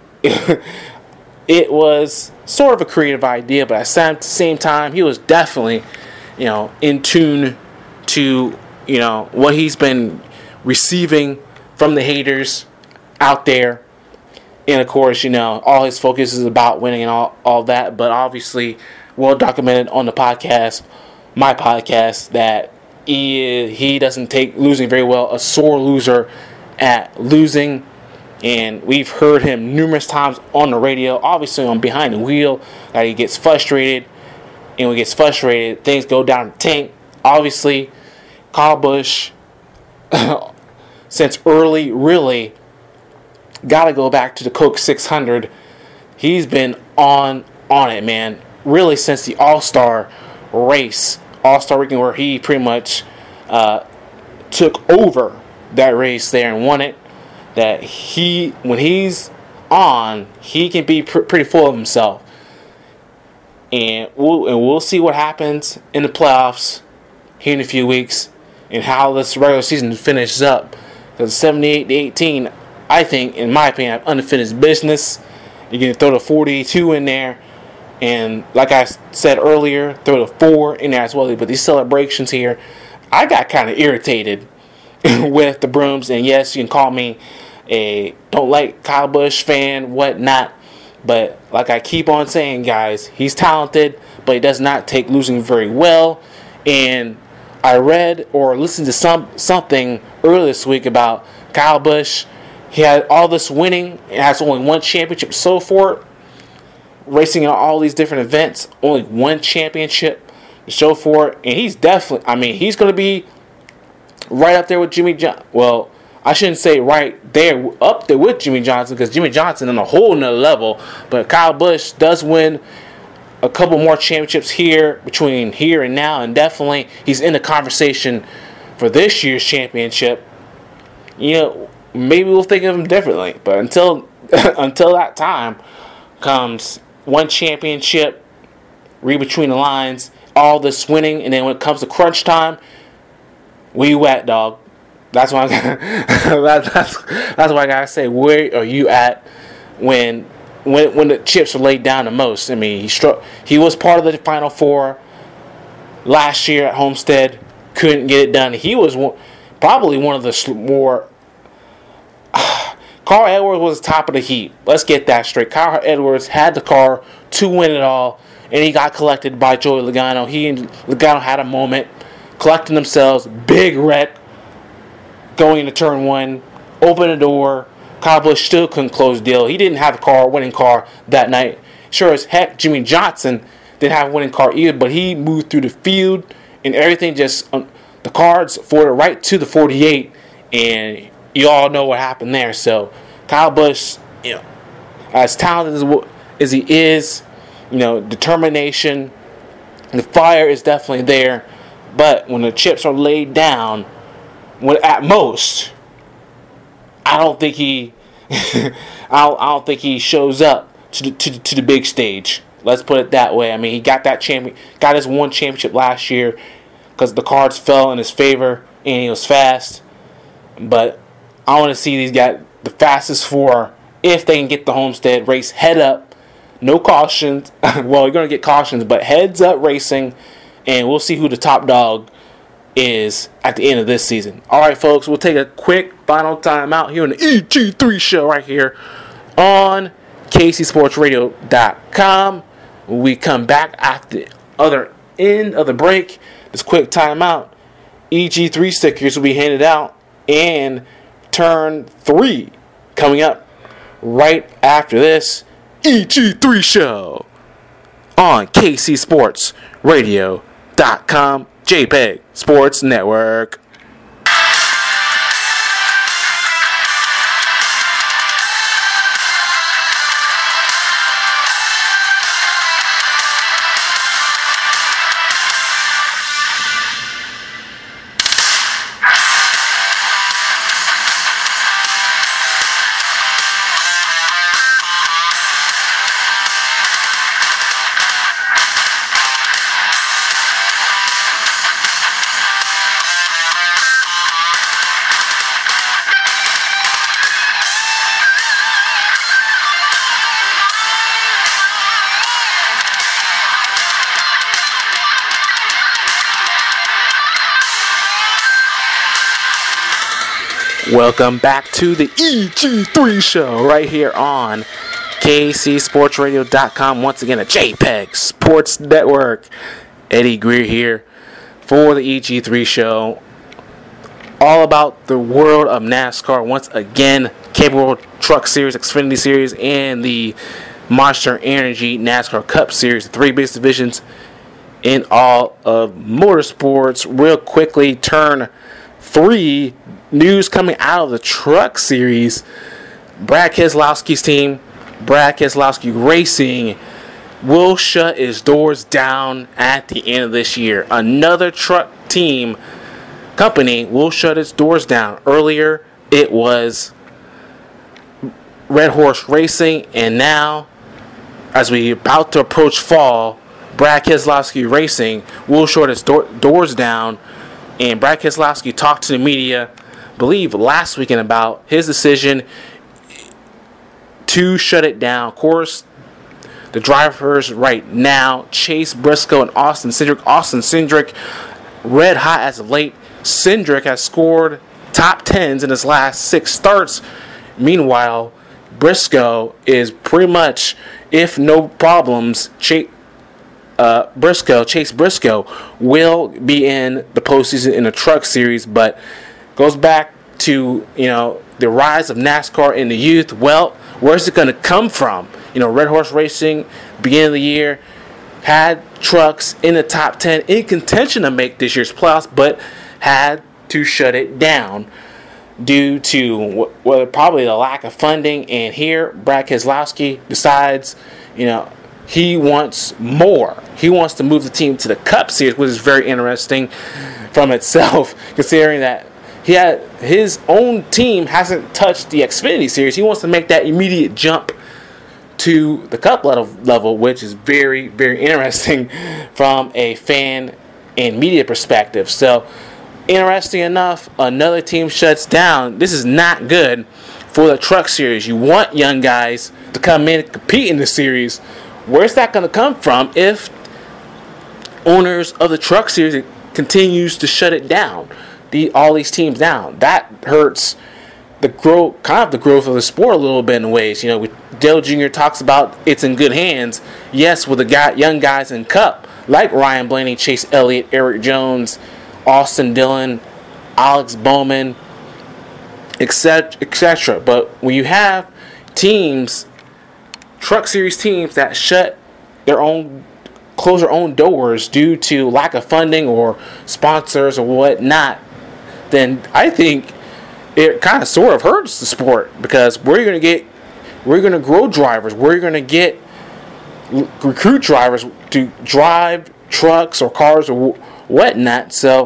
it was sort of a creative idea, but at the same time, he was definitely, in tune to what he's been receiving from the haters out there. And of course, all his focus is about winning and all that, but obviously well documented on the podcast, my podcast, that he doesn't take losing very well, a sore loser at losing. And we've heard him numerous times on the radio, obviously on Behind the Wheel, that he gets frustrated. And when he gets frustrated, things go down the tank. Obviously, Kyle Busch, since early, really got to go back to the Coke 600. He's been on it, man. Really, since the All-Star Weekend, where he pretty much took over that race there and won it. That when he's on, he can be pretty full of himself. And we'll see what happens in the playoffs here in a few weeks and how this regular season finishes up. Because 78-18, I think, in my opinion, have unfinished business. You can throw the 42 in there. And like I said earlier, throw the 4 in there as well. But these celebrations here, I got kind of irritated with the Brooms. And yes, you can call me a don't like Kyle Busch fan, whatnot. But like I keep on saying, guys, he's talented, but he does not take losing very well. And I read or listened to something earlier this week about Kyle Busch. He had all this winning and has only one championship so far. Racing in all these different events, only one championship to show for it. And he's definitely, he's going to be right up there with Jimmy Johnson. Well, I shouldn't say right there, up there with Jimmy Johnson, because Jimmy Johnson on a whole nother level. But Kyle Busch does win a couple more championships here, between here and now, and definitely he's in the conversation for this year's championship. You know, maybe we'll think of him differently. But until that time comes, one championship, read between the lines, all this winning, and then when it comes to crunch time, where you at, dog? That's why that's why I gotta say, where are you at when the chips are laid down the most? I mean, he was part of the Final Four last year at Homestead, couldn't get it done. He was probably one of the more. Carl Edwards was top of the heap. Let's get that straight. Carl Edwards had the car to win it all, and he got collected by Joey Logano. He and Logano had a moment, collecting themselves, big wreck, going into turn one, open the door. Kyle Busch still couldn't close the deal. He didn't have a winning car that night. Sure as heck, Jimmy Johnson didn't have a winning car either, but he moved through the field, and everything just, the cards forwarded right to the 48, and you all know what happened there. So Kyle Busch, as talented as he is, determination, the fire is definitely there. But when the chips are laid down, at most, I don't think he, I don't think he shows up to the big stage. Let's put it that way. I mean, he got his one championship last year because the cards fell in his favor and he was fast. But I want to see these guys, the fastest four, if they can get the Homestead race head up, no cautions. Well, you're going to get cautions, but heads up racing, and we'll see who the top dog is at the end of this season. All right, folks, we'll take a quick final time out here on the EG3 show right here on KCSportsRadio.com. When we come back after the other end of the break, this quick timeout, EG3 stickers will be handed out, and turn 3 coming up right after this EG3 show on KCSportsRadio.com, JPEG Sports Network. Welcome back to the EG3 show right here on KCSportsRadio.com. Once again, a JPEG Sports Network. Eddie Greer here for the EG3 show. All about the world of NASCAR. Once again, Camping World Truck Series, Xfinity Series, and the Monster Energy NASCAR Cup Series. The three biggest divisions in all of motorsports. Real quickly, turn 3. News coming out of the Truck Series. Brad Keselowski's team Brad Keselowski Racing will shut its doors down at the end of this year. Another truck team company will shut its doors down. Earlier, it was Red Horse Racing, and now, as we about to approach fall, Brad Keselowski Racing will shut its doors down. And Brad Keselowski talked to the media, I believe last weekend, about his decision to shut it down. Of course, the drivers right now, Chase Briscoe and Austin Cindric. Austin Cindric, red hot as of late. Cindric has scored top 10s in his last 6 starts. Meanwhile, Briscoe is pretty much, if no problems, Chase Briscoe will be in the postseason in the Truck Series, but goes back to, the rise of NASCAR in the youth. Well, where's it going to come from? Red Horse Racing, beginning of the year, had trucks in the top 10 in contention to make this year's playoffs, but had to shut it down due to probably the lack of funding. And here, Brad Keselowski decides, he wants more. He wants to move the team to the Cup Series, which is very interesting from itself, considering that his own team hasn't touched the Xfinity Series. He wants to make that immediate jump to the Cup level, which is very, very interesting from a fan and media perspective. So, interesting enough, another team shuts down. This is not good for the Truck Series. You want young guys to come in and compete in the series. Where's that going to come from if owners of the Truck Series continues to shut it down? All these teams down. That hurts the growth of the sport a little bit in ways. Dale Jr. talks about it's in good hands. Yes, with the young guys in Cup like Ryan Blaney, Chase Elliott, Eric Jones, Austin Dillon, Alex Bowman, etc., etc. But when you have teams, Truck Series teams that close their own doors due to lack of funding or sponsors or whatnot, then I think it kind of sort of hurts the sport, because where you're going to grow drivers, where you're going to recruit drivers to drive trucks or cars or whatnot. So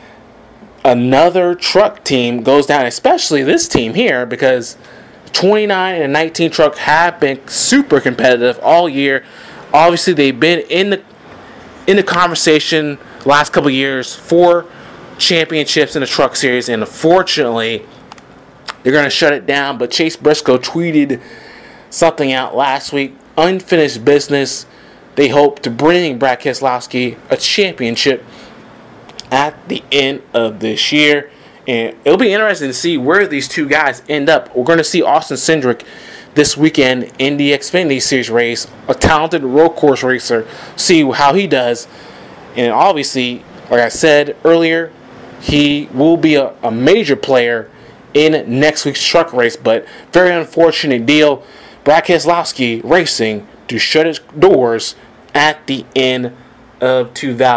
another truck team goes down, especially this team here, because 29 and 19 truck have been super competitive all year. Obviously, they've been in the conversation last couple of years for championships in the Truck Series, and unfortunately, they're going to shut it down. But Chase Briscoe tweeted something out last week: unfinished business. They hope to bring Brad Keselowski a championship at the end of this year. And it'll be interesting to see where these two guys end up. We're going to see Austin Cindric this weekend in the Xfinity Series race, a talented road course racer. See how he does. And obviously, like I said earlier, he will be a major player in next week's truck race. But very unfortunate deal. Brad Keselowski Racing to shut its doors at the end of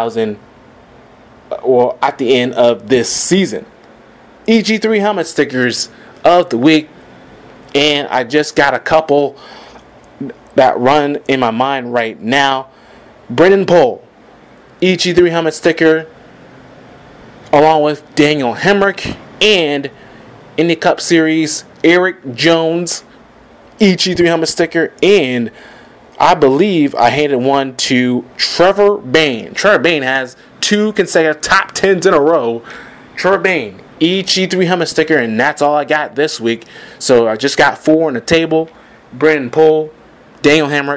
at the end of this season. EG3 helmet stickers of the week, and I just got a couple that run in my mind right now. Brendan Pohl, EG3 helmet sticker, along with Daniel Hemrick, and in the Cup Series, Eric Jones, EG3 helmet sticker, and I believe I handed one to Trevor Bayne. Trevor Bayne has 2 consecutive top 10s in a row. Trevor Bayne, EG3 helmet sticker, and that's all I got this week. So I just got 4 on the table. Brendan Pohl, Daniel Hemrick,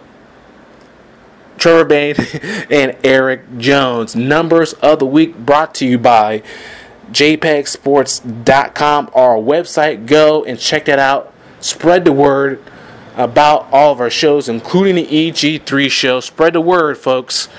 Trevor Bayne, and Eric Jones. Numbers of the week brought to you by jpegsports.com, our website. Go and check that out. Spread the word about all of our shows, including the EG3 show. Spread the word, folks,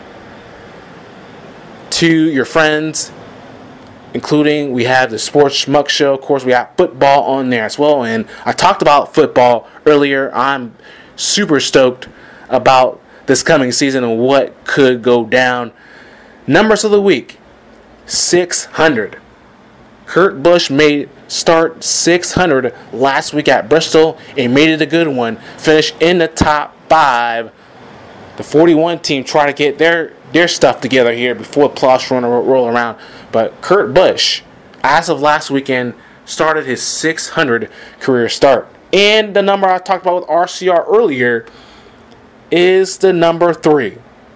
to your friends, including we have the Sports Schmuck show. Of course, we got football on there as well. And I talked about football earlier. I'm super stoked about this coming season and what could go down. Numbers of the week: 600. Kurt Busch made start 600 last week at Bristol and made it a good one. Finished in the top 5. The 41 team try to get their stuff together here before the playoffs roll around. But Kurt Busch, as of last weekend, started his 600 career start. And the number I talked about with RCR earlier is the number 3.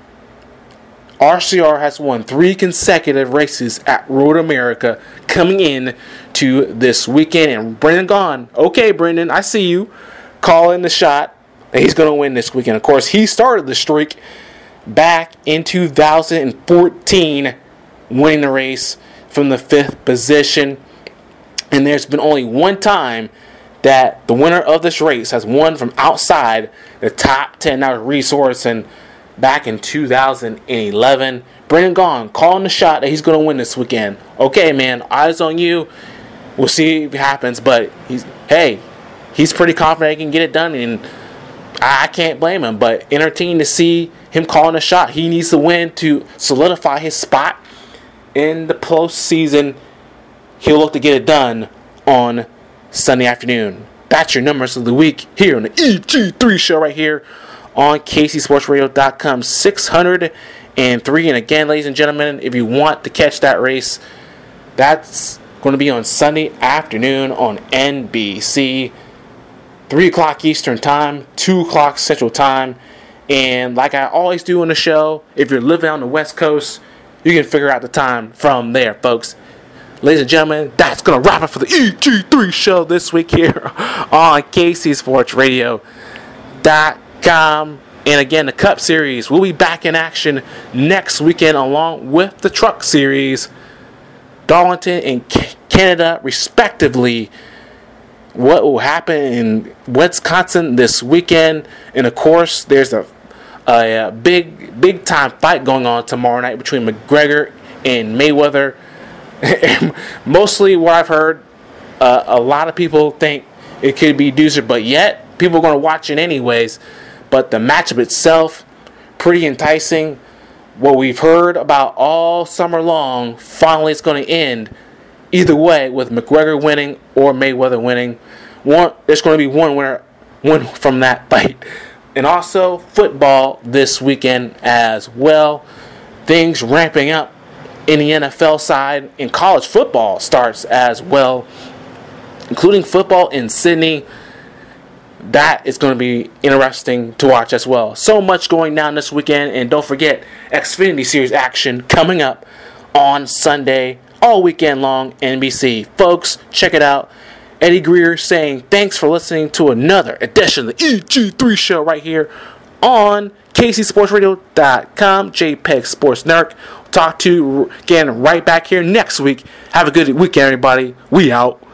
RCR has won 3 consecutive races at Road America coming in to this weekend. And Brendan Gaughan, okay, Brendan, I see you calling the shot that he's going to win this weekend. Of course, he started the streak back in 2014, winning the race from the 5th position. And there's been only one time that the winner of this race has won from outside the top 10. That was Reese Orson back in 2011. Brendan Gaughan calling the shot that he's going to win this weekend. Okay, man, eyes on you. We'll see if it happens. But he's pretty confident he can get it done, and I can't blame him. But entertaining to see him calling a shot. He needs to win to solidify his spot in the postseason. He'll look to get it done on Sunday afternoon. That's your numbers of the week here on the EG3 show right here on KCSportsRadio.com. 603. And again, ladies and gentlemen, if you want to catch that race, that's going to be on Sunday afternoon on NBC. 3 o'clock Eastern Time, 2 o'clock Central Time. And like I always do on the show, if you're living on the West Coast, you can figure out the time from there, folks. Ladies and gentlemen, that's going to wrap it for the EG3 show this week here on KCSportsRadio.com. And again, the Cup Series will be back in action next weekend along with the Truck Series. Darlington and Canada, respectively. What will happen in Wisconsin this weekend. And, of course, there's a big-time fight going on tomorrow night between McGregor and Mayweather. Mostly what I've heard, a lot of people think it could be Deucer, but yet people are going to watch it anyways. But the matchup itself, pretty enticing. What we've heard about all summer long, finally it's going to end either way with McGregor winning or Mayweather winning. There's going to be one winner from that fight. And also football this weekend as well. Things ramping up in the NFL side, and college football starts as well, including football in Sydney. That is going to be interesting to watch as well. So much going down this weekend, and don't forget Xfinity Series action coming up on Sunday, all weekend long, NBC. Folks, check it out. Eddie Greer saying thanks for listening to another edition of the EG3 show right here on KCSportsRadio.com. JPEG Sports Network. Talk to you again right back here next week. Have a good weekend, everybody. We out.